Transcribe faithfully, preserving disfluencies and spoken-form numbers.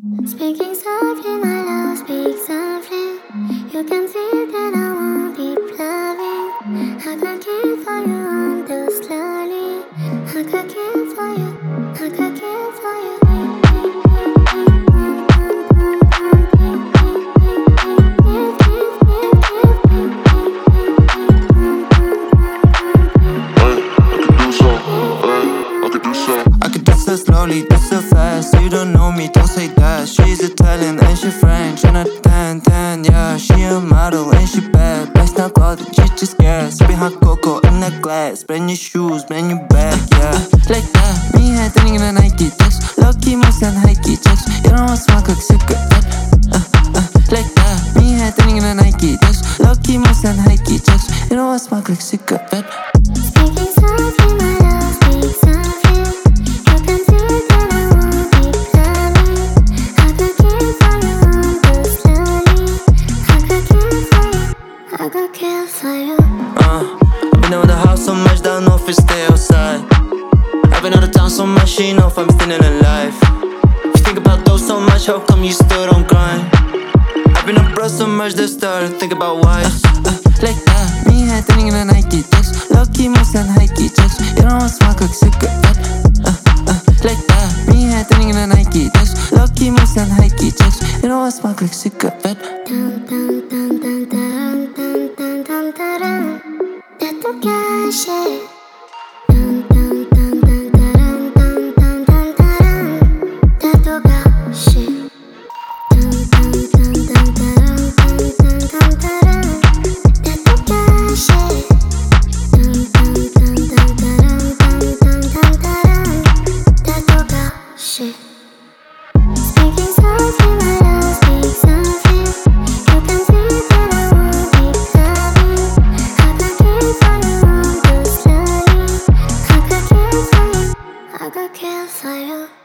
Speaking softly, my love, speak softly. You can feel that I won't keep loving. I could kill for you on this slowly. I could kill for you, I could kill for you. I could do so slowly, do so fast. You don't know me, don't say that. She's Italian and she French, and a tan tan, yeah. She a model and she bad. Best not closet, she's just gas. Sipping hot cocoa in that glass. Brand new shoes, brand new bag, yeah. Like that, me head turning in a Nike text. Lucky moves and high key checks. You don't want smoke like cigarette. Uh, uh, like that, me head turning in a Nike text. Lucky moves and high key checks. You don't want smoke like cigarette. Speaking softly, my love, speak softly. You can feel that I won't keep loving. I could kill for you on this slowly. I could kill for you, I could kill for you. Uh, I've been out of the house so much that I don't know if I stay outside. I've been out of town so much, she know if I'm still alive. If you think about those so much, how come you still don't grind? I've been abroad so much that I started to think about why. uh, uh, Like that, me head turning in a Nike text. Lucky moves and high key checks. You don't want smoke like cigarette. uh, uh, Like that, me head turning in a Nike text. Lucky moves and high key checks. You don't want smoke like cigarette. Dun dun dun dun dun dun dun dun dun dun. That don't get shit. Dun dun dun dun dun dun dun dun dun. That don't got shit. Dun dun dun dun dun dun dun dun dun. That don't got shit. Dun dun dun dun dun dun dun dun dun. That don't got shit. Speaking softly, my love, speak softly. You can feel that I won't keep loving. I could kill for you on this slowly. I could kill for you, I could kill for you.